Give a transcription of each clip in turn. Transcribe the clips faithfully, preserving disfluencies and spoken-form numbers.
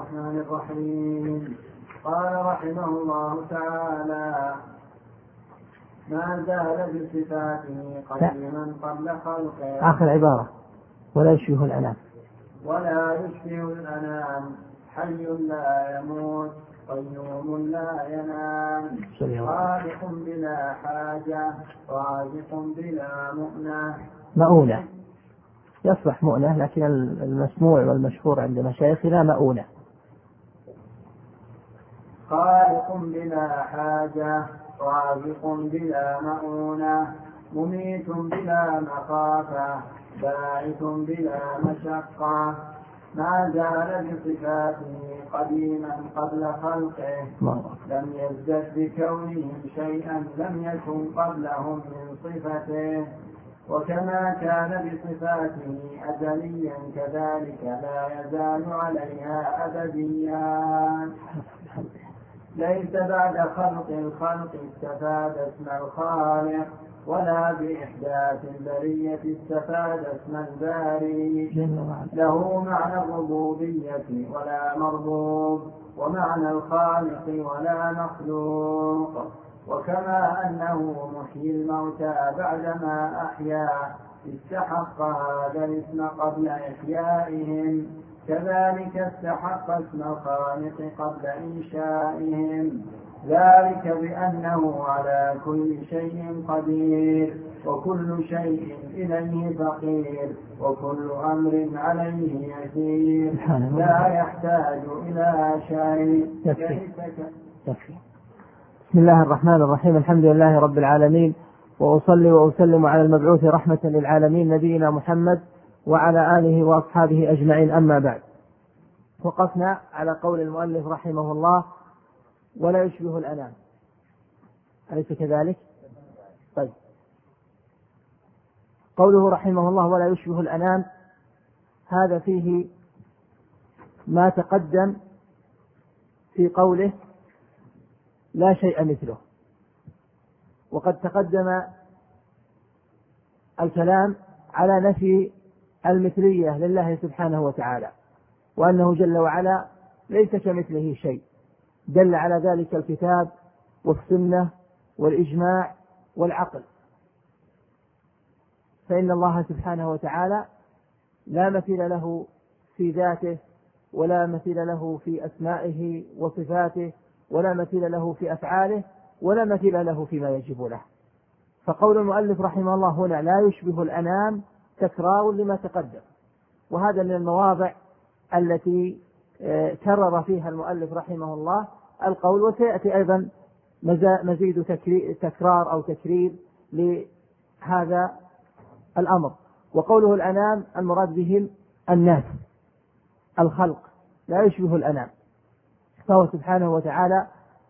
الرحمن الرحيم. قال رحمه الله تعالى: ما زال بصفاته قديما قبل خلقه. آخر عبارة: ولا يشبه الأنام. ولا يشبه الأنام، حي لا يموت، قيوم لا ينام، خالق بلا حاجة، رازق بلا مؤنة. مؤونة يصلح مؤنة، لكن المسموع والمشهور عند مشايخنا مؤونة. خالق بلا حاجة، رازق بلا مؤونة، مميت بلا مخافة، باعث بلا مشقة. ما زال بصفاته قديما قبل خلقه، لم يزدد بكونهم شيئا لم يكن قبلهم من صفته. وكما كان بصفاته أزليا كذلك لا يزال عليها أبديا. ليس بعد خلق الخلق استفاد اسم الخالق، ولا بإحداث البرية استفاد اسم الباري. له معنى الربوبية ولا مربوب، ومعنى الخالق ولا مخلوق. وكما أنه محيي الموتى بعدما أحيا استحق هذا الاسم قبل إحيائهم، كذلك استحق اسم الخالق قبل إنشائهم، ذلك بأنه على كل شيء قدير، وكل شيء إليه فقير، وكل أمر عليه يسير، لا يحتاج إلى شيء. يكفي. بسم الله الرحمن الرحيم. الحمد لله رب العالمين، وأصلي وأسلم على المبعوث رحمة للعالمين نبينا محمد وعلى آله وأصحابه أجمعين. أما بعد، وقفنا على قول المؤلف رحمه الله: ولا يشبه الأنام. أليس كذلك؟ طيب، قوله رحمه الله ولا يشبه الأنام، هذا فيه ما تقدم في قوله لا شيء مثله. وقد تقدم الكلام على نفي المثلية لله سبحانه وتعالى، وأنه جل وعلا ليس كمثله شيء، دل على ذلك الكتاب والسنة والإجماع والعقل. فإن الله سبحانه وتعالى لا مثيل له في ذاته، ولا مثيل له في أسمائه وصفاته، ولا مثيل له في أفعاله، ولا مثيل له فيما يجب له. فقول المؤلف رحمه الله هنا لا يشبه الأنام تكرار لما تقدم، وهذا من المواضع التي كرر فيها المؤلف رحمه الله القول، وسيأتي أيضا مزيد تكرار أو تكرير لهذا الأمر. وقوله الأنام المراد بهم الناس، الخلق، لا يشبه الأنام، فهو سبحانه وتعالى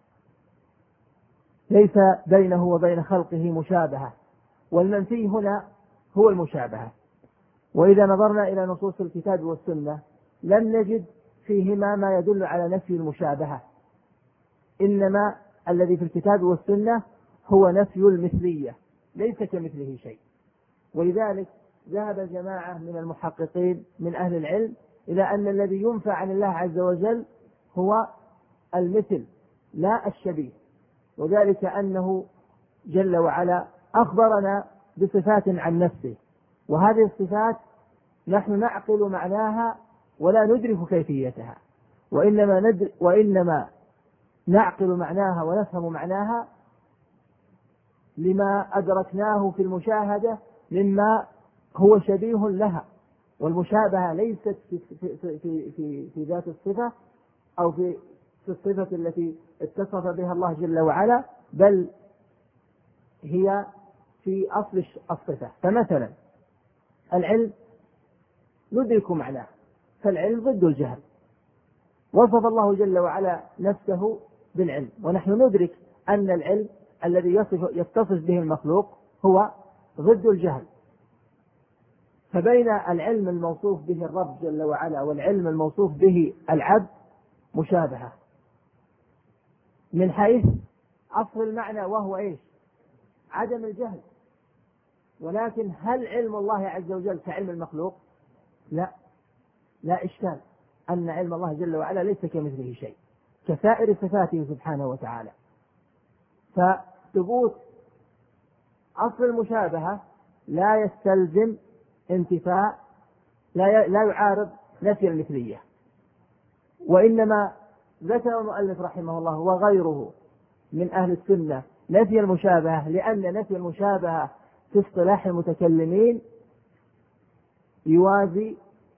ليس بينه وبين خلقه مشابهة، والمنفي هنا هو المشابهة. وإذا نظرنا إلى نصوص الكتاب والسنة لم نجد فيهما ما يدل على نفي المشابهة، إنما الذي في الكتاب والسنة هو نفي المثلية، ليس كمثله شيء. ولذلك ذهب جماعة من المحققين من أهل العلم إلى أن الذي ينفى عن الله عز وجل هو المثل لا الشبيه، وذلك أنه جل وعلا أخبرنا بصفات عن نفسه، وهذه الصفات نحن نعقل معناها ولا ندرك كيفيتها، وإنما, ندر وإنما نعقل معناها ونفهم معناها لما أدركناه في المشاهدة مما هو شبيه لها. والمشابهة ليست في, في, في, في, في ذات الصفة أو في, في الصفة التي اتصف بها الله جل وعلا، بل هي في أصل الصفة. فمثلا العلم ندرك معناه، فالعلم ضد الجهل، وصف الله جل وعلا نفسه بالعلم، ونحن ندرك أن العلم الذي يصف يتصف به المخلوق هو ضد الجهل. فبين العلم الموصوف به الرب جل وعلا والعلم الموصوف به العبد مشابهة من حيث أصل المعنى، وهو إيش؟ عدم الجهل. ولكن هل علم الله عز وجل كعلم المخلوق؟ لا، لا إشكال. أن علم الله جل وعلا ليس كمثله شيء كسائر صفاته سبحانه وتعالى. فثبوت أصل المشابهة لا يستلزم انتفاء، لا لا يعارض نفي المثلية، وإنما ذكر المؤلف رحمه الله وغيره من أهل السنة نفي المشابهة لأن نفي المشابهة في اصطلاح المتكلمين يوازي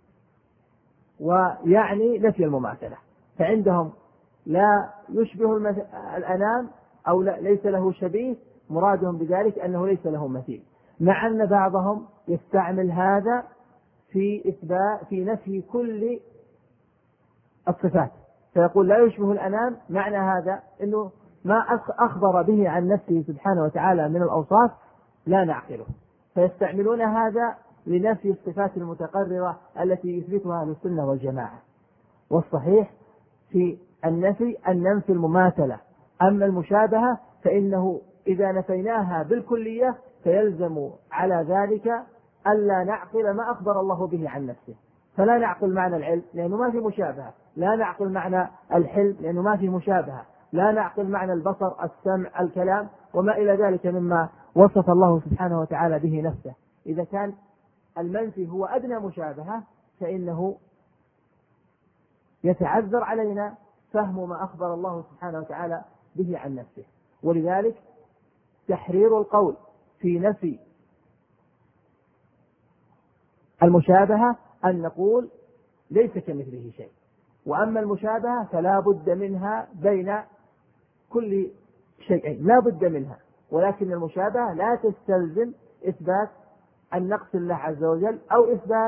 ويعني نفي المماثلة، فعندهم لا يشبه الأنام أو لا ليس له شبيه، مرادهم بذلك أنه ليس له مثيل، مع أن بعضهم يستعمل هذا في إثبات في نفي كل الصفات، فيقول لا يشبه الأنام، معنى هذا أنه ما أخبر به عن نفسه سبحانه وتعالى من الأوصاف لا نعقله، فيستعملون هذا لنفي الصفات المتقررة التي يثبتها أهل السنة والجماعة. والصحيح في النفي أن ننفي المماثلة، أما المشابهة فإنه إذا نفيناها بالكلية فيلزم على ذلك ألا نعقل ما أخبر الله به عن نفسه، فلا نعقل معنى العلم لأنه ما في مشابهة، لا نعقل معنى الحلم لأنه ما في مشابهة، لا نعقل معنى البصر، السمع، الكلام وما إلى ذلك مما وصف الله سبحانه وتعالى به نفسه. إذا كان المنفي هو أدنى مشابهة فإنه يتعذر علينا فهم ما أخبر الله سبحانه وتعالى به عن نفسه. ولذلك تحرير القول في نفي المشابهة أن نقول ليس كمثله شيء، وأما المشابهة فلا بد منها بين كل شيئين، لا بد منها، ولكن المشابهة لا تستلزم إثبات النقص لله عز وجل أو إثبات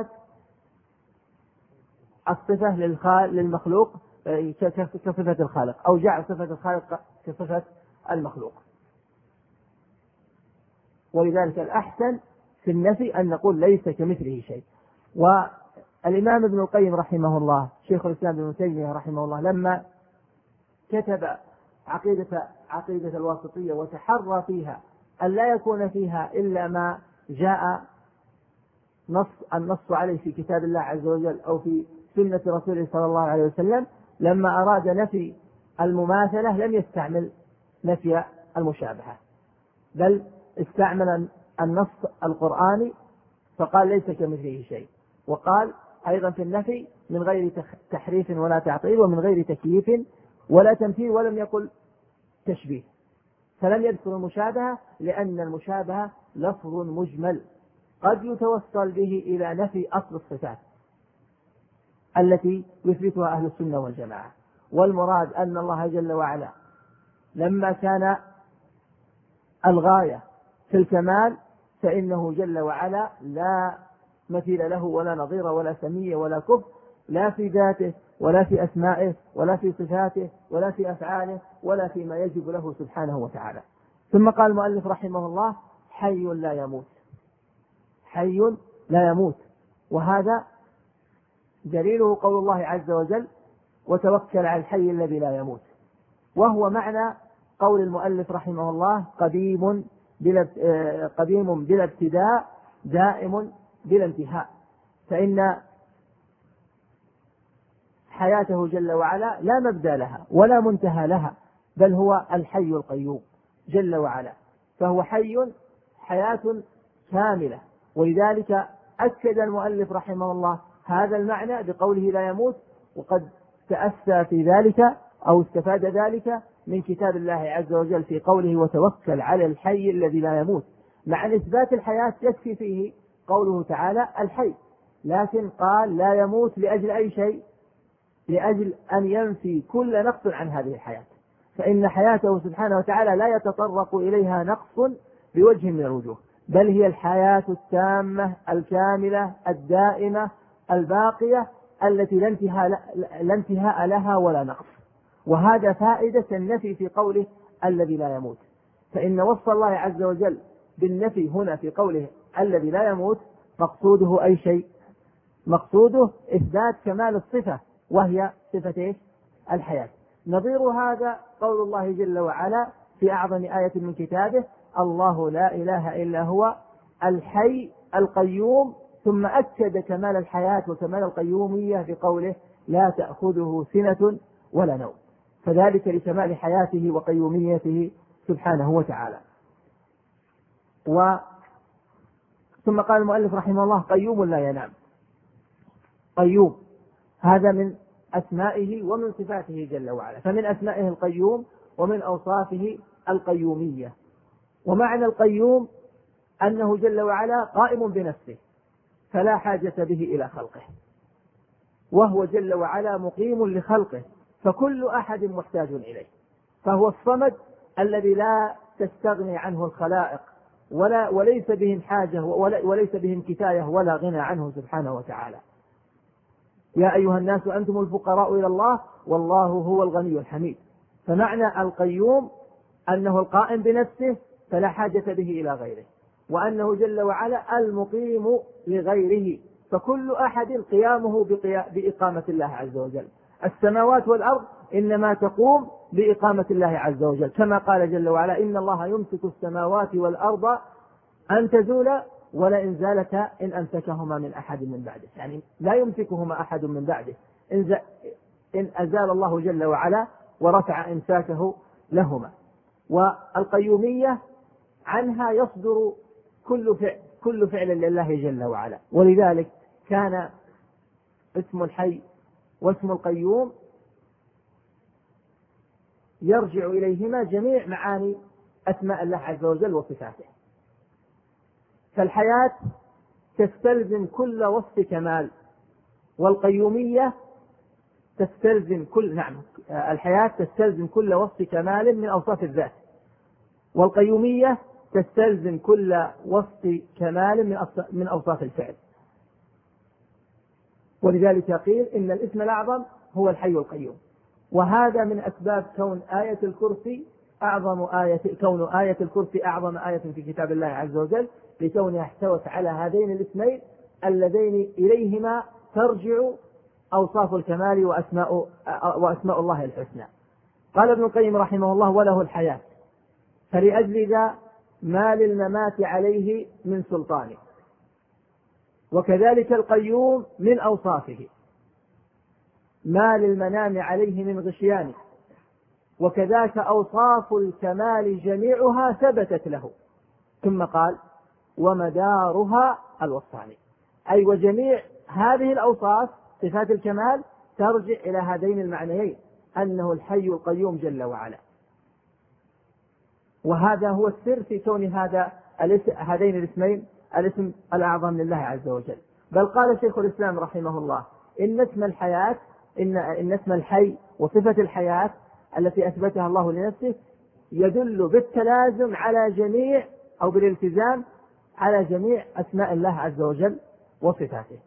الصفة للمخلوق كصفة الخالق أو جعل صفة الخالق كصفة المخلوق. ولذلك الأحسن في النفي أن نقول ليس كمثله شيء. والإمام ابن القيم رحمه الله شيخ الإسلام ابن تيمية رحمه الله لما كتب عقيدة عقيدة الواسطية وتحرى فيها أن لا يكون فيها إلا ما جاء نص النص عليه في كتاب الله عز وجل أو في سنة رسوله صلى الله عليه وسلم، لما أراد نفي المماثلة لم يستعمل نفي المشابهة، بل استعمل النص القرآني فقال ليس كمثله شيء، وقال أيضا في النفي من غير تحريف ولا تعطيل ومن غير تكييف ولا تمثيل، ولم يقل تشبيه، فلم يذكر المشابهة لأن المشابهة لفظ مجمل قد يتوصل به إلى نفي أصل الصفات التي يثبتها أهل السنة والجماعة. والمراد أن الله جل وعلا لما كان الغاية في الكمال فإنه جل وعلا لا مثيل له ولا نظير ولا سمية ولا كفء، لا في ذاته ولا في أسمائه ولا في صفاته ولا في أفعاله ولا فيما يجب له سبحانه وتعالى. ثم قال المؤلف رحمه الله حي لا يموت، حي لا يموت، وهذا دليله قول الله عز وجل وتوكل على الحي الذي لا يموت، وهو معنى قول المؤلف رحمه الله قديم بلا قديم بلا ابتداء دائم بلا انتهاء، فإن حياته جل وعلا لا مبدأ لها ولا منتهى لها، بل هو الحي القيوم جل وعلا، فهو حي حياة كاملة. ولذلك أكد المؤلف رحمه الله هذا المعنى بقوله لا يموت، وقد تأسى في ذلك أو استفاد ذلك من كتاب الله عز وجل في قوله وتوكل على الحي الذي لا يموت، مع أن إثبات الحياة يكفي فيه قوله تعالى الحي، لكن قال لا يموت لأجل أي شيء؟ لأجل أن ينفي كل نقص عن هذه الحياة، فإن حياته سبحانه وتعالى لا يتطرق إليها نقص بوجه من الوجوه، بل هي الحياة التامة الكاملة الدائمة الباقية التي لا انتهاء, لا انتهاء لها ولا نقص. وهذا فائدة النفي في قوله الذي لا يموت، فإن وصف الله عز وجل بالنفي هنا في قوله الذي لا يموت مقصوده أي شيء؟ مقصوده إثبات كمال الصفة وهي صفة الحياة. نظير هذا قول الله جل وعلا في أعظم آية من كتابه الله لا إله إلا هو الحي القيوم، ثم أكد كمال الحياة وكمال القيومية بقوله لا تأخذه سنة ولا نوم، فذلك لكمال حياته وقيوميته سبحانه وتعالى. و ثم قال المؤلف رحمه الله: قيوم لا ينام. قيوم هذا من أسمائه ومن صفاته جل وعلا، فمن أسمائه القيوم ومن أوصافه القيومية. ومعنى القيوم أنه جل وعلا قائم بنفسه فلا حاجة به إلى خلقه، وهو جل وعلا مقيم لخلقه، فكل أحد محتاج إليه، فهو الصمد الذي لا تستغني عنه الخلائق ولا وليس بهم حاجة وليس بهم كفاية ولا غنى عنه سبحانه وتعالى. يا أيها الناس أنتم الفقراء إلى الله والله هو الغني الحميد. فمعنى القيوم أنه القائم بنفسه فلا حاجة به إلى غيره، وأنه جل وعلا المقيم لغيره، فكل أحد قيامه بإقامة الله عز وجل. السماوات والأرض إنما تقوم بإقامة الله عز وجل، كما قال جل وعلا: إن الله يمسك السماوات والأرض أن تزولا ولئن زالتا إن أمسكهما من أحد من بعده، يعني لا يمسكهما أحد من بعده إن, إن أزال الله جل وعلا ورفع إمساكه لهما. والقيومية عنها يصدر كل فعل, كل فعل لله جل وعلا، ولذلك كان اسم الحي واسم القيوم يرجع إليهما جميع معاني أسماء الله عز وجل وصفاته. فالحياة تستلزم كل وصف كمال، والقيومية تستلزم كل نعم الحياة تستلزم كل وصف كمال من أوصاف الذات، والقيومية تستلزم كل وصف كمال من أوصاف الفعل. ولذلك قيل إن الاسم الأعظم هو الحي القيوم، وهذا من أسباب كون آية الكرسي أعظم آية كون آية الكرسي أعظم آية في كتاب الله عز وجل، لكونها احتوت على هذين الاسمين اللذين إليهما ترجع أوصاف الكمال وأسماء, وأسماء الله الحسنى. قال ابن القيم رحمه الله: وله الحياة، فلأجل ذا ما للممات عليه من سلطانه. وكذلك القيوم من أوصافه ما للمنام عليه من غشيانه، وكذاك أوصاف الكمال جميعها ثبتت له. ثم قال: ومدارها الوصفان، أي وجميع هذه الأوصاف صفات الكمال ترجع إلى هذين المعنيين، أنه الحي القيوم جل وعلا. وهذا هو السر في كون هذا هذين الاسمين الاسم الأعظم لله عز وجل. بل قال شيخ الإسلام رحمه الله: إن اسم الحياة إن, إن اسم الحي وصفة الحياة التي أثبتها الله لنفسه يدل بالتلازم على جميع أو بالالتزام على جميع أسماء الله عز وجل وصفاته.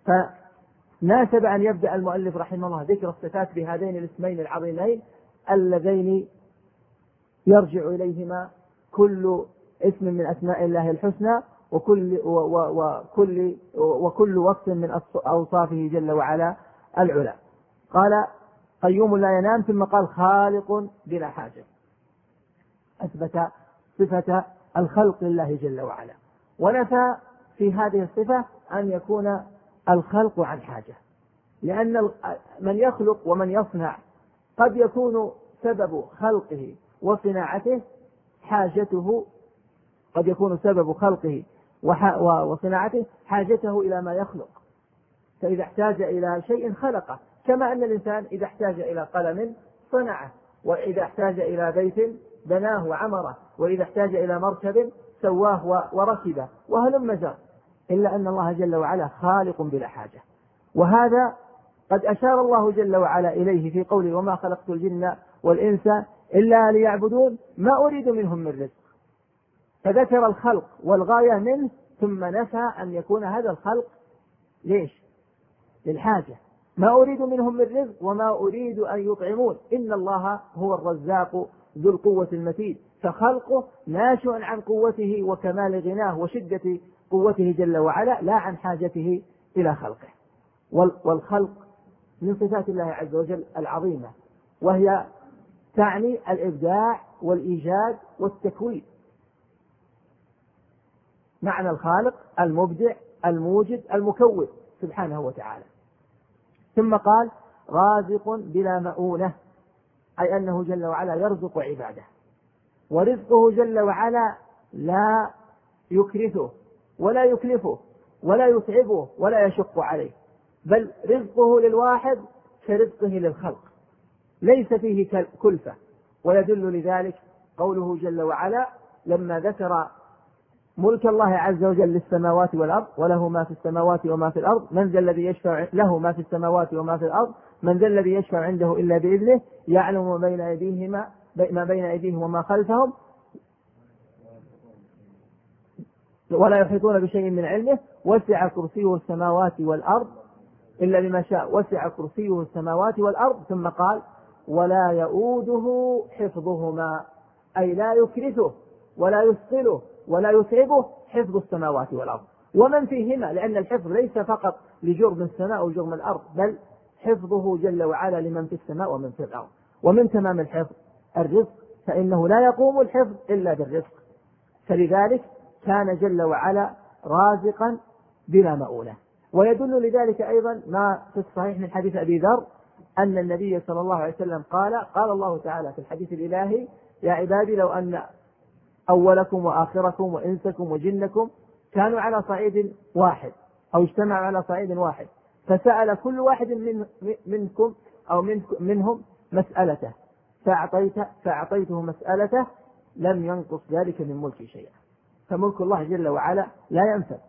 فناسب أن يبدأ المؤلف رحمه الله ذكر الصفات بهذين الاسمين العظيمين اللذين يرجع إليهما كل اسم من أسماء الله الحسنى وكل, وكل, وكل وصف من أوصافه جل وعلا العلا. قال: قيوم لا ينام. ثم قال: خالق بلا حاجة، أثبت صفة الخلق لله جل وعلا، ونفى في هذه الصفة أن يكون الخلق عن حاجة، لأن من يخلق ومن يصنع قد يكون سبب خلقه وصناعته حاجته قد يكون سبب خلقه وصناعته حاجته إلى ما يخلق، فإذا احتاج إلى شيء خلقه، كما أن الإنسان إذا احتاج إلى قلم صنعه، وإذا احتاج إلى بيت بناه وعمره، وإذا احتاج إلى مركب سواه وركبه، وهلم جر. إلا أن الله جل وعلا خالق بلا حاجة، وهذا قد أشار الله جل وعلا إليه في قوله: وما خلقت الجن والإنس إلا ليعبدون ما أريد منهم من رزق. فذكر الخلق والغاية منه، ثم نفى أن يكون هذا الخلق ليش؟ للحاجة. ما أريد منهم من رزق وما أريد أن يطعمون، إن الله هو الرزاق ذو القوة المتين. فخلقه ناشئ عن قوته وكمال غناه وشدة قوته جل وعلا، لا عن حاجته إلى خلقه. والخلق من صفات الله عز وجل العظيمة، وهي تعني الإبداع والإيجاد والتكوين. معنى الخالق المبدع الموجد المكون سبحانه وتعالى. ثم قال: رازق بلا مؤونة، أي أنه جل وعلا يرزق عباده، ورزقه جل وعلا لا يكرثه ولا يكلفه ولا يتعبه ولا يشق عليه، بل رزقه للواحد كرزقه للخلق، ليس فيه كلفة. ويدل لذلك قوله جل وعلا لما ذكر ملك الله عز وجل للسماوات والأرض، وله ما في السماوات وما في الأرض، من ذا الذي يشفع له ما في السماوات وما في الأرض، من ذا الذي يشفع عنده إلا بإذنه، يعلم ما بين أيديهما ما بين أيديهم وما خلفهم ولا يحيطون بشيء من علمه، وسع كرسيه السماوات والأرض إلا بما شاء، وسع كرسيه السماوات والأرض، ثم قال ولا يؤوده حفظهما، أي لا يكرثه ولا يثقله ولا يتعبه حفظ السماوات والأرض ومن فيهما، لأن الحفظ ليس فقط لجرم السماء وجرم الأرض، بل حفظه جل وعلا لمن في السماء ومن في الأرض. ومن تمام الحفظ الرزق، فإنه لا يقوم الحفظ إلا بالرزق، فلذلك كان جل وعلا رازقا بلا مؤونة. ويدل لذلك أيضا ما في الصحيح من حديث أبي ذر أن النبي صلى الله عليه وسلم قال قال الله تعالى في الحديث الإلهي يا عبادي لو أن أولكم وآخركم وإنسكم وجنكم كانوا على صعيد واحد أو اجتمعوا على صعيد واحد، فسأل كل واحد من منكم أو من منهم مسألته فأعطيت فأعطيته مسألته لم ينقص ذلك من ملكي شيئا. فملك الله جل وعلا لا ينفد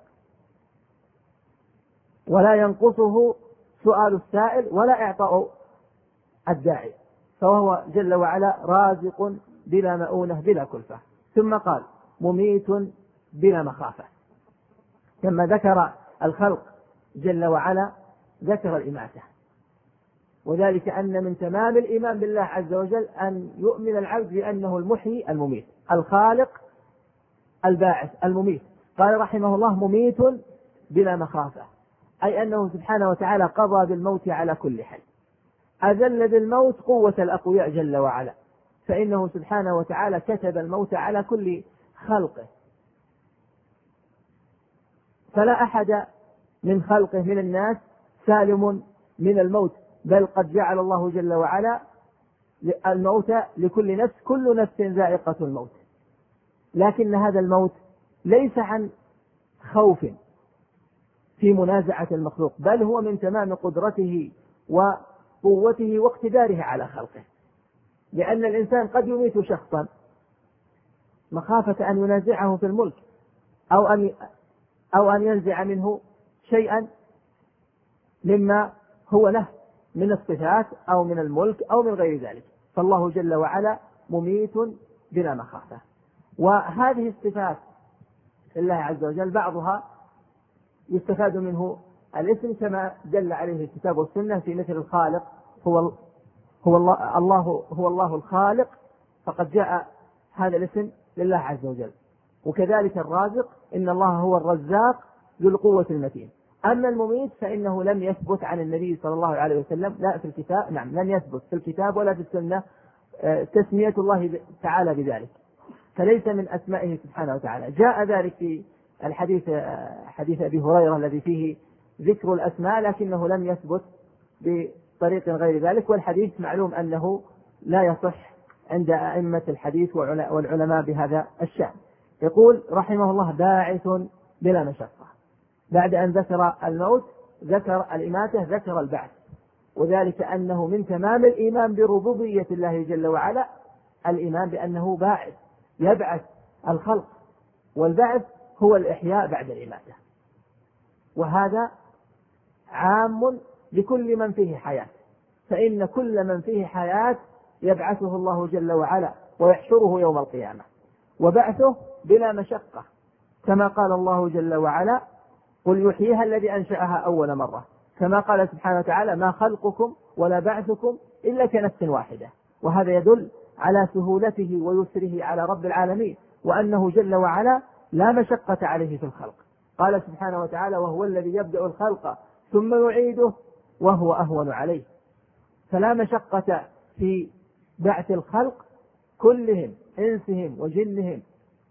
ولا ينقصه سؤال السائل ولا إعطاء الداعي، فهو جل وعلا رازق بلا مؤونة بلا كلفة. ثم قال مميت بلا مخافة، لما ذكر الخلق جل وعلا ذكر الإماتة، وذلك أن من تمام الإيمان بالله عز وجل أن يؤمن العبد بأنه المحيي المميت الخالق الباعث المميت. قال رحمه الله مميت بلا مخافة، أي أنه سبحانه وتعالى قضى بالموت على كل حال، أذل بالموت قوة الأقوياء جل وعلا، فإنه سبحانه وتعالى كتب الموت على كل خلقه، فلا أحد من خلقه من الناس سالم من الموت، بل قد جعل الله جل وعلا الموت لكل نفس، كل نفس ذائقة الموت، لكن هذا الموت ليس عن خوف في منازعة المخلوق، بل هو من تمام قدرته وقوته واقتداره على خلقه، لأن الإنسان قد يميت شخصا مخافة أن ينازعه في الملك أو أن أو أن ينزع منه شيئا مما هو له من الصفات أو من الملك أو من غير ذلك، فالله جل وعلا مميت بلا مخافة. وهذه الصفات لله عز وجل بعضها يستفاد منه الاسم كما دل عليه الكتاب والسنة، في مثل الخالق هو هو الله, الله هو الله الخالق، فقد جاء هذا الاسم لله عز وجل. وكذلك الرازق إن الله هو الرزاق ذو القوة المتين. أما المميت فإنه لم يثبت عن النبي صلى الله عليه وسلم لا في الكتاب نعم لم يثبت في الكتاب ولا في السنة تسمية الله تعالى بذلك، فليس من أسمائه سبحانه وتعالى. جاء ذلك في الحديث حديث أبي هريرة الذي فيه ذكر الأسماء، لكنه لم يثبت بطريق غير ذلك، والحديث معلوم أنه لا يصح عند أئمة الحديث والعلماء بهذا الشأن. يقول رحمه الله باعث بلا مشقة، بعد أن ذكر الموت ذكر الإماتة ذكر البعث، وذلك أنه من تمام الإيمان بربوبية الله جل وعلا الإيمان بأنه باعث يبعث الخلق، والبعث هو الإحياء بعد الإماتة، وهذا عام لكل من فيه حياة، فإن كل من فيه حياة يبعثه الله جل وعلا ويحشره يوم القيامة، وبعثه بلا مشقة، كما قال الله جل وعلا قل يحييها الذي أنشأها أول مرة، كما قال سبحانه وتعالى ما خلقكم ولا بعثكم إلا كنفس واحدة. وهذا يدل على سهولته ويسره على رب العالمين، وأنه جل وعلا لا مشقة عليه في الخلق. قال سبحانه وتعالى وهو الذي يبدأ الخلق ثم يعيده وهو أهون عليه، فلا مشقة في بعث الخلق كلهم، إنسهم وجنهم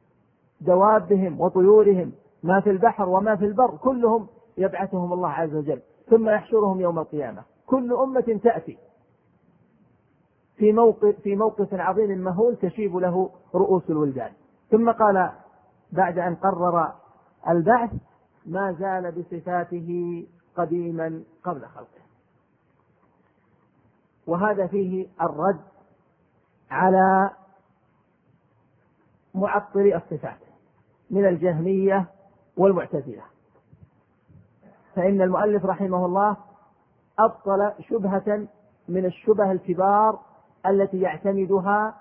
دوابهم وطيورهم، ما في البحر وما في البر كلهم يبعثهم الله عز وجل ثم يحشرهم يوم القيامة، كل أمة تأتي في موقف, في موقف عظيم مهول تشيب له رؤوس الولدان. ثم قال بعد أن قرر البعث: ما زال بصفاته قديما قبل خلقه. وهذا فيه الرد على معطلي الصفات من الجهمية والمعتزلة، فإن المؤلف رحمه الله أبطل شبهة من الشبه الكبار التي يعتمدها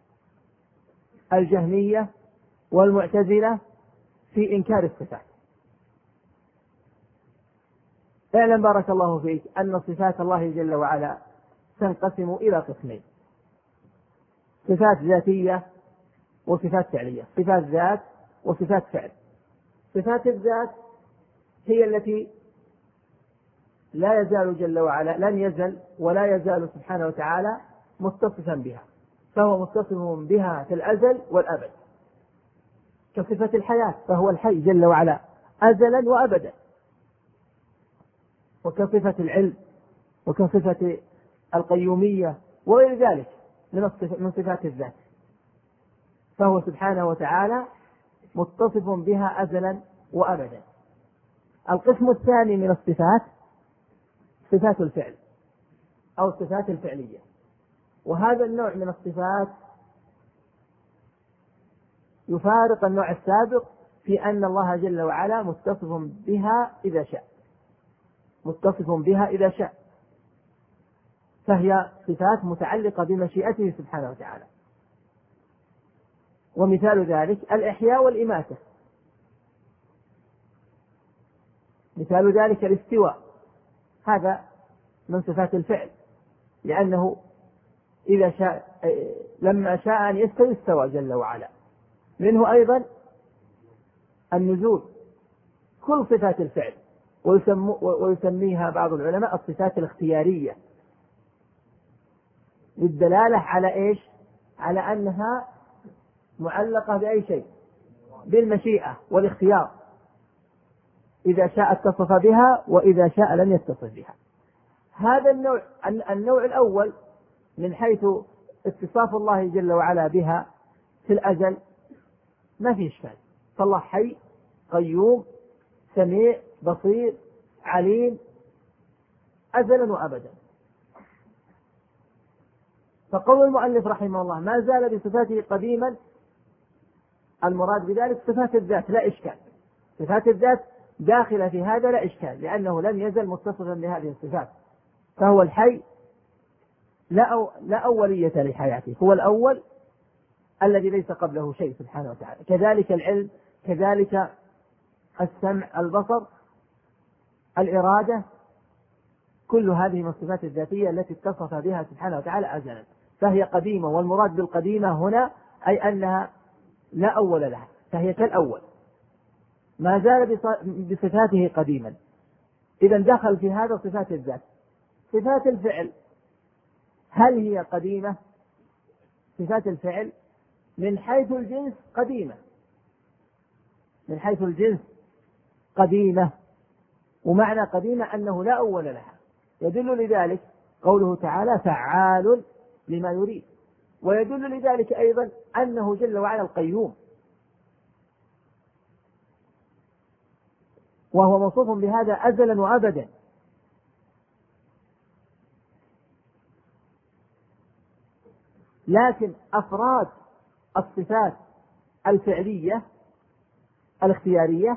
الجهمية والمعتزلة في إنكار الصفات. اعلم بارك الله فيك أن صفات الله جل وعلا تنقسم إلى قسمين: صفات ذاتية وصفات فعلية. صفات ذات وصفات فعل. صفات الذات هي التي لا يزال جل وعلا لن يزل ولا يزال سبحانه وتعالى متصفا بها، فهو متصف بها في الأزل والأبد، كصفة الحياة فهو الحي جل وعلا أزلا وأبدا، وكصفة العلم وكصفة القيومية وغير ذلك من صفات الذات، فهو سبحانه وتعالى متصف بها أزلا وأبدا. القسم الثاني من الصفات صفات الفعل أو الصفات الفعلية، وهذا النوع من الصفات يفارق النوع السابق في أن الله جل وعلا متصف بها إذا شاء متصف بها إذا شاء فهي صفات متعلقة بمشيئته سبحانه وتعالى. ومثال ذلك الإحياء والإماتة، مثال ذلك الاستواء، هذا من صفات الفعل، لأنه إذا شاء لما شاء أن يستوي استوى جل وعلا. منه أيضا النزول، كل صفات الفعل، ويسميها بعض العلماء الصفات الاختيارية، للدلالة على إيش؟ على أنها معلقة بأي شيء، بالمشيئة والاختيار، إذا شاء اتصف بها وإذا شاء لم يتصف بها. هذا النوع النوع الأول من حيث اتصاف الله جل وعلا بها في الأزل ما في إشكال، فالله حي قيوم سميع بصير عليم أزلا وأبدا. فقول المؤلف رحمه الله ما زال بصفاته قديما، المراد بذلك صفات الذات لا إشكال، صفات الذات داخلة في هذا لا إشكال، لأنه لم يزل متصفا بهذه الصفات، فهو الحي لا, أو لا أولية لحياته، هو الأول الذي ليس قبله شيء سبحانه وتعالى. كذلك العلم، كذلك السمع، البصر، الإرادة، كل هذه من الصفات الذاتية التي اتصف بها سبحانه وتعالى أزلا، فهي قديمة. والمراد بالقديمة هنا أي أنها لا أول لها، فهي كالأول، ما زال بصفاته قديما. إذا دخل في هذا صفات الذات. صفات الفعل هل هي قديمة؟ صفات الفعل من حيث الجنس قديمة، من حيث الجنس قديمة، ومعنى قديمة أنه لا أول لها. يدل لذلك قوله تعالى فعال لما يريد، ويدل لذلك أيضا أنه جل وعلا القيوم، وهو موصوف بهذا أزلا وأبدا. لكن أفراد الصفات الفعلية الاختيارية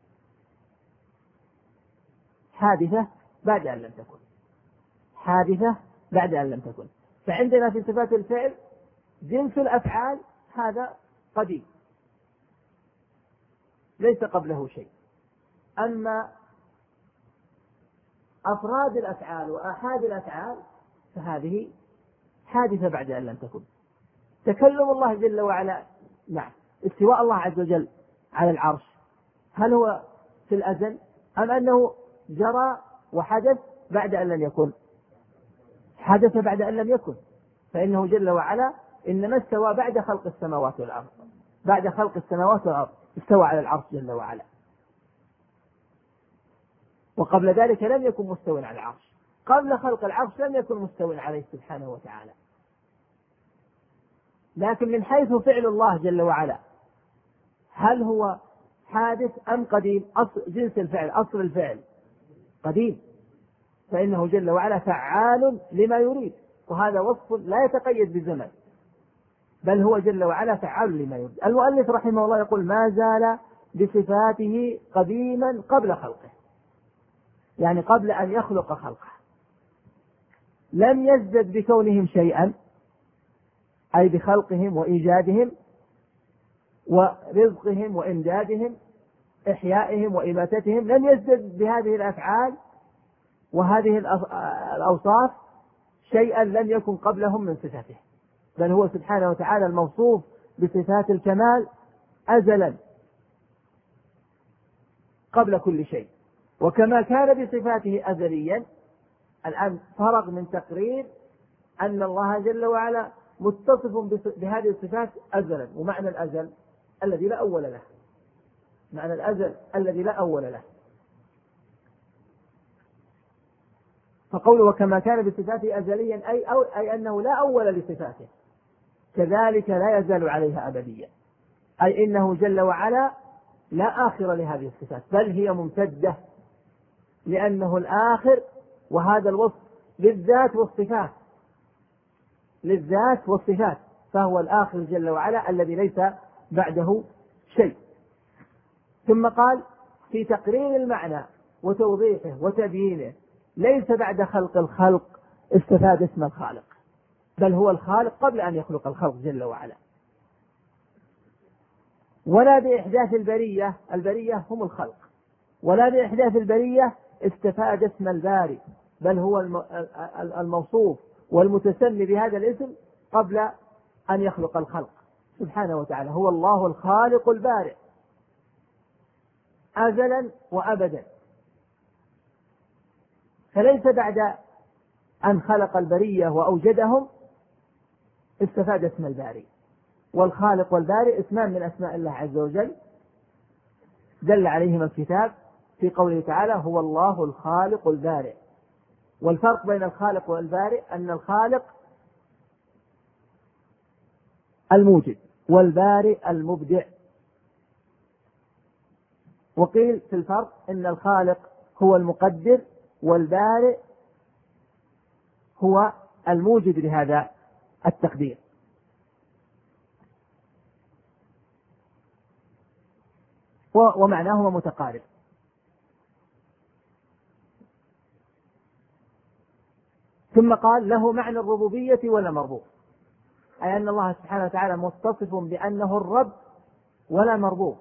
حادثة بعد أن لم تكن، حادثة بعد أن لم تكن. فعندنا في صفات الفعل جنس الأفعال هذا قديم ليس قبله شيء، أما أفراد الأفعال وآحاد الأفعال فهذه حادثة بعد أن لم تكن. تكلم الله جل وعلا، نعم، استواء الله عز وجل على العرش، هل هو في الأزل أم أنه جرى وحدث بعد أن لم يكن؟ حدث بعد أن لم يكن، فإنه جل وعلا إنما استوى بعد خلق السماوات والأرض، بعد خلق السماوات والأرض استوى على العرش جل وعلا، وقبل ذلك لم يكن مستوى على العرش. قبل خلق العرش لم يكن مستوٍ عليه سبحانه وتعالى، لكن من حيث فعل الله جل وعلا هل هو حادث أم قديم؟ أصل جنس الفعل، أصل الفعل قديم، فإنه جل وعلا فعال لما يريد، وهذا وصف لا يتقيد بزمن، بل هو جل وعلا فعال لما يريد. المؤلف رحمه الله يقول ما زال بصفاته قديما قبل خلقه، يعني قبل أن يخلق خلقه، لم يزدد بكونهم شيئا، أي بخلقهم وإيجادهم ورزقهم وإمدادهم إحيائهم وإماتتهم، لم يزدد بهذه الأفعال وهذه الأوصاف شيئا لم يكن قبلهم من صفاته، بل هو سبحانه وتعالى الموصوف بصفات الكمال أزلا قبل كل شيء. وكما كان بصفاته أزليا، الآن فرغ من تقرير أن الله جل وعلا متصف بهذه الصفات أزلا. ومعنى الأزل الذي لا أول له، معنى الأزل الذي لا أول له. فقوله وكما كان بصفاته أزليا أي, أو أي أنه لا أول لصفاته، كذلك لا يزال عليها أبديا، أي إنه جل وعلا لا آخر لهذه الصفات، بل هي ممتدة، لأنه الآخر، وهذا الوصف للذات والصفات، للذات والصفات، فهو الآخر جل وعلا الذي ليس بعده شيء. ثم قال في تقرير المعنى وتوضيحه وتبيينه ليس بعد خلق الخلق استفاد اسم الخالق، بل هو الخالق قبل أن يخلق الخلق جل وعلا. ولا بإحداث البرية، البرية هم الخلق، ولا بإحداث البرية استفاد اسم الباري، بل هو الموصوف والمتسمي بهذا الاسم قبل أن يخلق الخلق سبحانه وتعالى. هو الله الخالق البارئ أزلا وأبدا، فليس بعد أن خلق البرية وأوجدهم استفاد اسم الباري. والخالق والبارئ اسمان من أسماء الله عز وجل دل عليهما الكتاب في قوله تعالى هو الله الخالق البارئ. والفرق بين الخالق والبارئ أن الخالق الموجد والبارئ المبدع. وقيل في الفرق أن الخالق هو المقدر والبارئ هو الموجد لهذا التقدير. ومعناهما متقارب. ثم قال له معنى الربوبية ولا مربوب، أي أن الله سبحانه وتعالى متصف بأنه الرب ولا مربوب،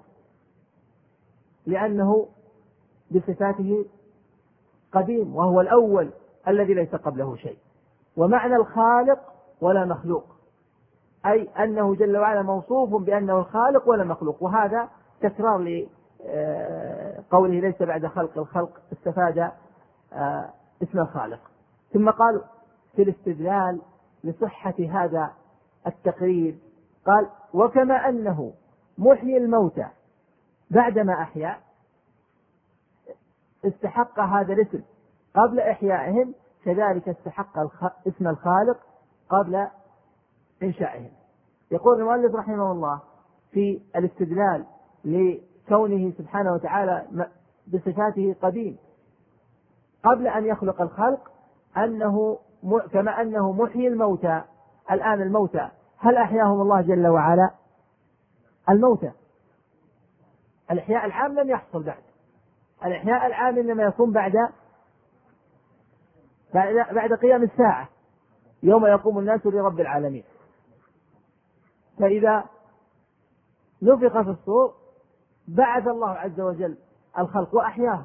لأنه بصفاته قديم وهو الأول الذي ليس قبله شيء. ومعنى الخالق ولا مخلوق، أي أنه جل وعلا موصوف بأنه الخالق ولا مخلوق، وهذا تكرار لقوله ليس بعد خلق الخلق استفاد اسم الخالق. ثم قال في الاستدلال لصحة هذا التقرير قال وكما أنه محيي الموتى بعدما أحيا استحق هذا الاسم قبل إحيائهم، كذلك استحق اسم الخالق قبل إنشائهم. يقول المؤلف رحمه الله في الاستدلال لكونه سبحانه وتعالى بصفاته قديم قبل أن يخلق الخلق أنه كما أنه محيي الموتى. الآن الموتى هل أحياهم الله جل وعلا؟ الموتى الإحياء العام لم يحصل بعد، الإحياء العام إنما يكون بعد بعد قيام الساعة يوم يقوم الناس لرب العالمين. فإذا نفخ في الصور بعث الله عز وجل الخلق وأحياهم.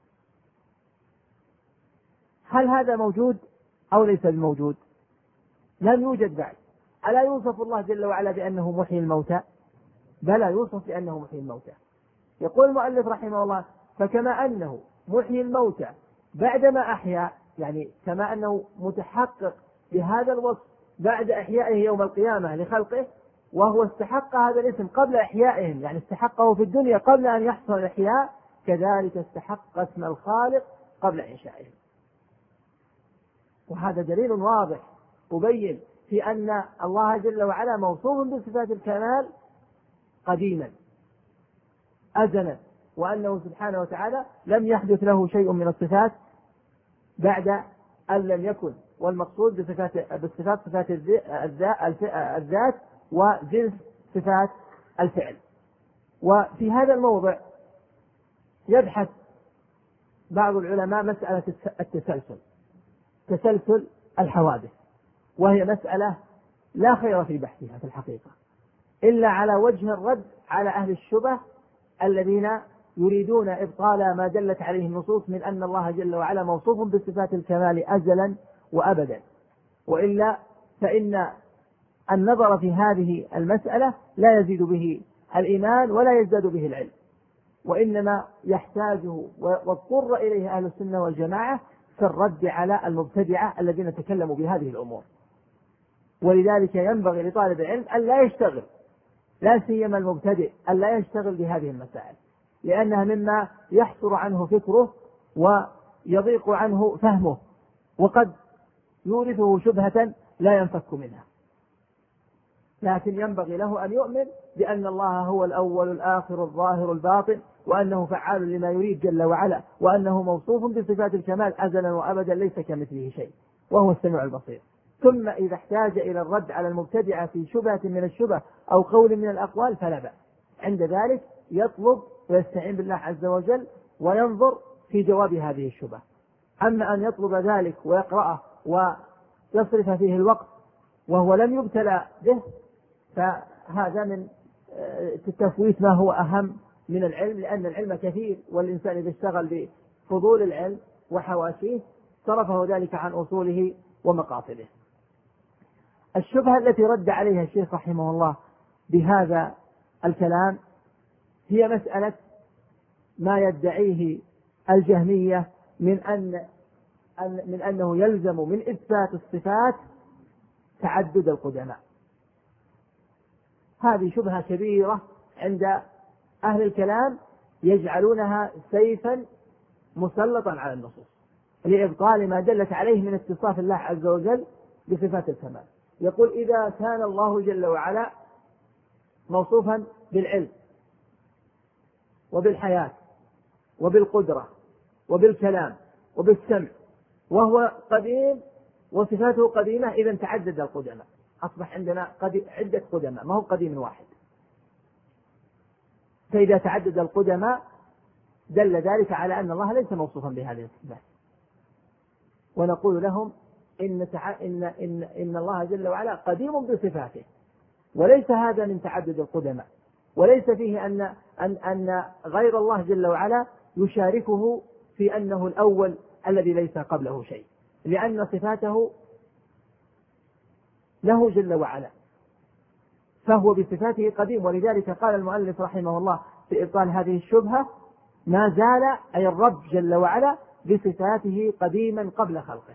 هل هذا موجود أو ليس بموجود؟ لم يوجد بعد. ألا يوصف الله جل وعلا بأنه محيي الموتى؟ بلى يوصف بأنه محيي الموتى. يقول المؤلف رحمه الله فكما أنه محيي الموتى بعدما أحيا، يعني كما أنه متحقق بهذا الوصف بعد إحيائه يوم القيامة لخلقه، وهو استحق هذا الاسم قبل إحيائهم، يعني استحقه في الدنيا قبل أن يحصل الإحياء، كذلك استحق اسم الخالق قبل إنشائهم. وهذا دليل واضح مبين في أن الله جل وعلا موصوف بصفات الكمال قديما أزلا، وأنه سبحانه وتعالى لم يحدث له شيء من الصفات بعد أن لم يكن، والمقصود بصفات بالصفات صفات الذات وجنس صفات الفعل. وفي هذا الموضع يبحث بعض العلماء مسألة التسلسل، تسلسل الحوادث، وهي مسألة لا خير في بحثها في الحقيقة إلا على وجه الرد على أهل الشبه الذين يريدون إبطال ما دلت عليه النصوص من أن الله جل وعلا موصوف بصفات الكمال أزلا وأبدا. وإلا فإن النظر في هذه المسألة لا يزيد به الإيمان ولا يزداد به العلم، وإنما يحتاجه واضطر إليه أهل السنة والجماعة في الرد على المبتدعة الذين تكلموا بهذه الأمور. ولذلك ينبغي لطالب العلم أن لا يشتغل، لا سيما المبتدئ، أن لا يشتغل بهذه المسائل، لأنها مما يحصر عنه فكره ويضيق عنه فهمه، وقد يورثه شبهة لا ينفك منها. لكن ينبغي له أن يؤمن بأن الله هو الأول الآخر الظاهر الباطن، وأنه فعال لما يريد جل وعلا، وأنه موصوف بصفات الكمال أزلا وأبدا ليس كمثله شيء، وهو السميع البصير. ثم إذا احتاج إلى الرد على المبتدعة في شبهة من الشبه أو قول من الأقوال فلا بأس، عند ذلك يطلب ويستعين بالله عز وجل وينظر في جواب هذه الشبهة. أما أن يطلب ذلك ويقرأه ويصرف فيه الوقت وهو لم يبتلى به، فهذا من تفويت ما هو أهم من العلم، لأن العلم كثير، والإنسان إذا اشتغل بفضول العلم وحواشيه صرفه ذلك عن أصوله ومقاصده. الشبهة التي رد عليها الشيخ رحمه الله بهذا الكلام هي مسألة ما يدعيه الجهمية من أن من أنه يلزم من إثبات الصفات تعدد القدماء. هذه شبهة كبيرة عند أهل الكلام، يجعلونها سيفا مسلطا على النصوص لإبطال ما دلت عليه من اتصاف الله عز وجل بصفات الكمال. يقول إذا كان الله جل وعلا موصوفا بالعلم وبالحياة وبالقدرة وبالكلام وبالسمع وهو قديم وصفاته قديمة، إذا تعدد القدماء، أصبح عندنا عدة قدماء، ما هو قديم واحد. فإذا تعدد القدماء دل ذلك على أن الله ليس موصوفا بهذه الصفات. ونقول لهم إن, إن, إن, إن الله جل وعلا قديم بصفاته، وليس هذا من تعدد القدماء، وليس فيه أن, أن, أن غير الله جل وعلا يشاركه في أنه الأول الذي ليس قبله شيء، لأن صفاته له جل وعلا، فهو بصفاته قديم. ولذلك قال المؤلف رحمه الله في إبطال هذه الشبهة: ما زال أي الرب جل وعلا بصفاته قديما قبل خلقه،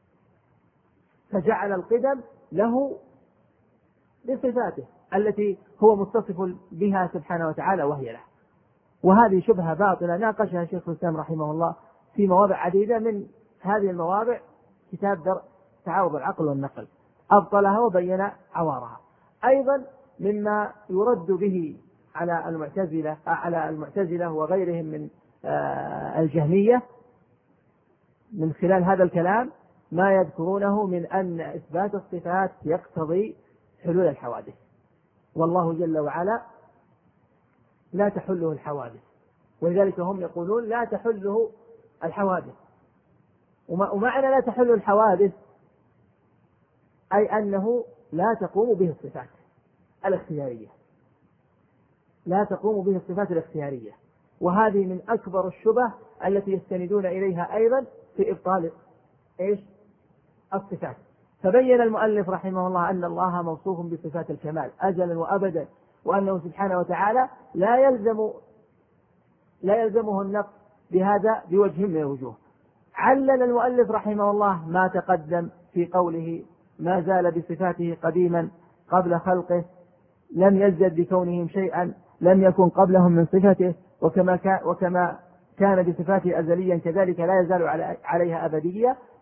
فجعل القدم له بصفاته التي هو متصف بها سبحانه وتعالى وهي له. وهذه شبهة باطلة ناقشها شيخ الإسلام رحمه الله في مواضع عديدة، من هذه المواضع كتاب درء تعارض العقل والنقل، أبطلها وبين عوارها. أيضا مما يرد به على المعتزلة على المعتزلة وغيرهم من الجهمية من خلال هذا الكلام ما يذكرونه من أن إثبات الصفات يقتضي حلول الحوادث، والله جل وعلا لا تحله الحوادث، ولذلك هم يقولون لا تحله الحوادث. ومعنى لا تحل الحوادث أي أنه لا تقوم به الصفات الاختيارية، لا تقوم به الصفات الاختيارية. وهذه من أكبر الشبه التي يستندون إليها أيضا في إبطال إيش الصفات. فبين المؤلف رحمه الله أن الله موصوف بصفات الكمال أزلا وأبدا، وأنه سبحانه وتعالى لا يلزم لا يلزمه النقص بهذا بوجه من الوجوه. علل المؤلف رحمه الله ما تقدم في قوله: ما زال بصفاته قديما قبل خلقه، لم يزدد بكونهم شيئا لم يكن قبلهم من صفته، وكما كان, وكما كان بصفاته أزليا كذلك لا يزال عليها أبدية.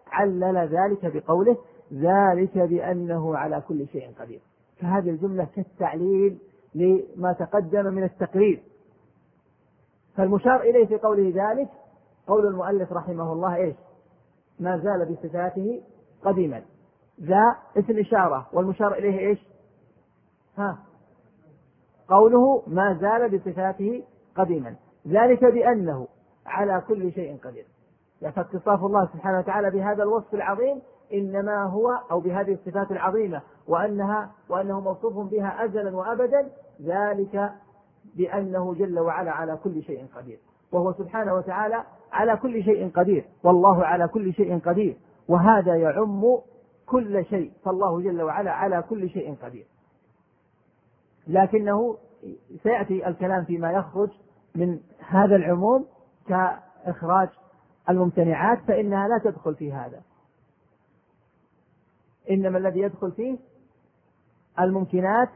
علل ذلك بقوله ذلك بأنه على كل شيء قدير. فهذه الجملة كالتعليل لما تقدم من التقرير. فالمشار إليه في قوله ذلك قول المؤلف رحمه الله إيش؟ ما زال بصفاته قديما. ذا اسم إشارة والمشار إليه إيش؟ ها قوله ما زال بصفاته قديما، ذلك بأنه على كل شيء قدير. فاتصاف الله سبحانه وتعالى بهذا الوصف العظيم إنما هو أو بهذه الصفات العظيمة وأنها وأنه موصوف بها أزلا وأبدا، ذلك بأنه جل وعلا على كل شيء قدير، وهو سبحانه وتعالى على كل شيء قدير، والله على كل شيء قدير، وهذا يعم كل شيء، فالله جل وعلا على كل شيء قدير. لكنه سيأتي الكلام فيما يخرج من هذا العموم كإخراج الممتنعات فإنها لا تدخل في هذا، إنما الذي يدخل فيه الممكنات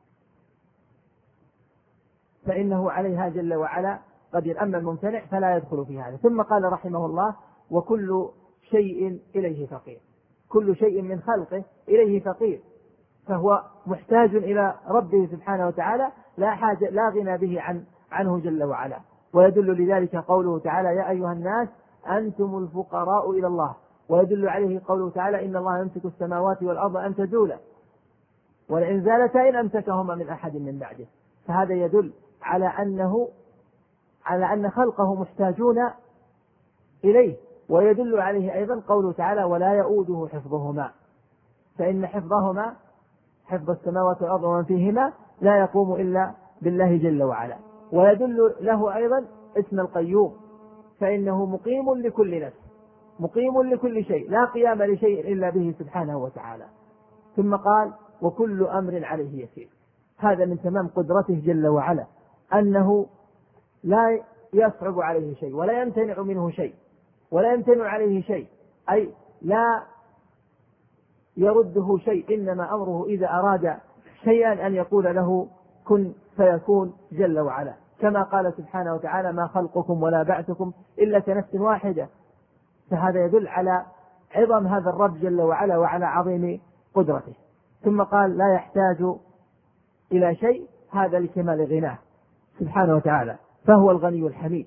فإنه عليها جل وعلا قدير، أما الممتنع فلا يدخل في هذا. ثم قال رحمه الله وكل شيء إليه فقير، كل شيء من خلقه إليه فقير، فهو محتاج إلى ربه سبحانه وتعالى، لا حاجة لا غنى به عن عنه جل وعلا. ويدل لذلك قوله تعالى يا أيها الناس أنتم الفقراء إلى الله، ويدل عليه قوله تعالى إن الله يمسك السماوات والأرض أن تزولا ولئن زالتا إن أمسكهما من أحد من بعده. فهذا يدل على أنه على أن خلقه محتاجون إليه. ويدل عليه أيضا قوله تعالى ولا يؤوده حفظهما، فإن حفظهما حفظ السماوات والأرض ومن فيهما لا يقوم إلا بالله جل وعلا. ويدل له أيضا اسم القيوم، فإنه مقيم لكل نفس، مقيم لكل شيء، لا قيام لشيء إلا به سبحانه وتعالى. ثم قال وكل أمر عليه يسير، هذا من تمام قدرته جل وعلا أنه لا يصعب عليه شيء ولا يمتنع منه شيء ولا يمتنع عليه شيء، أي لا يرده شيء، إنما أمره إذا أراد شيئا أن يقول له كن فيكون جل وعلا، كما قال سبحانه وتعالى ما خلقكم ولا بعثكم إلا كنفس واحدة. فهذا يدل على عظم هذا الرب جل وعلا وعلى عظيم قدرته. ثم قال لا يحتاج إلى شيء، هذا لكمال غناه سبحانه وتعالى، فهو الغني الحميد،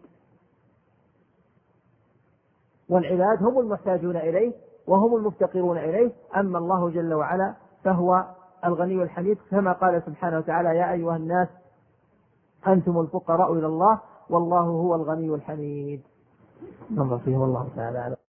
والعباد هم المحتاجون إليه وهم المفتقرون إليه، أما الله جل وعلا فهو الغني الحميد، كما قال سبحانه وتعالى يا أيها الناس أنتم الفقراء إلى الله والله هو الغني الحميد. نظر فيه والله تعالى.